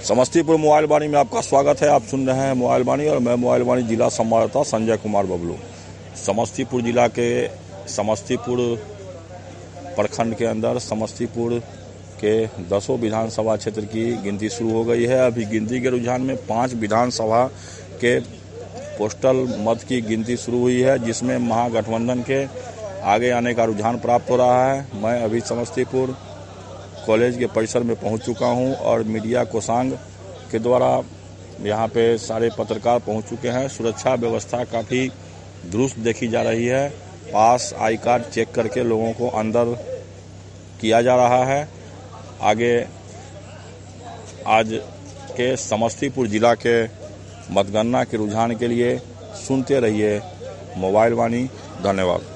Samastipur mobile वाणी में आपका स्वागत है। आप सुन रहे हैं मोबाइल वाणी और मैं मोबाइल वाणी जिला संवाददाता संजय कुमार बबलू। समस्तीपुर जिला के समस्तीपुर प्रखंड के अंदर समस्तीपुर के 10 विधानसभा क्षेत्र की गिनती शुरू हो गई है। अभी गिनती के रुझान में 5 विधानसभा के पोस्टल मत की गिनती शुरू हुई है, जिसमें महागठबंधन के आगे आने का रुझान प्राप्त हो रहा है। मैं अभी समस्तीपुर कॉलेज के परिसर में पहुंच चुका हूं और मीडिया कोषांग के द्वारा यहां पे सारे पत्रकार पहुंच चुके हैं। सुरक्षा व्यवस्था काफ़ी दुरुस्त देखी जा रही है। पास आई कार्ड चेक करके लोगों को अंदर किया जा रहा है। आगे आज के समस्तीपुर जिला के मतगणना के रुझान के लिए सुनते रहिए मोबाइल वाणी। धन्यवाद।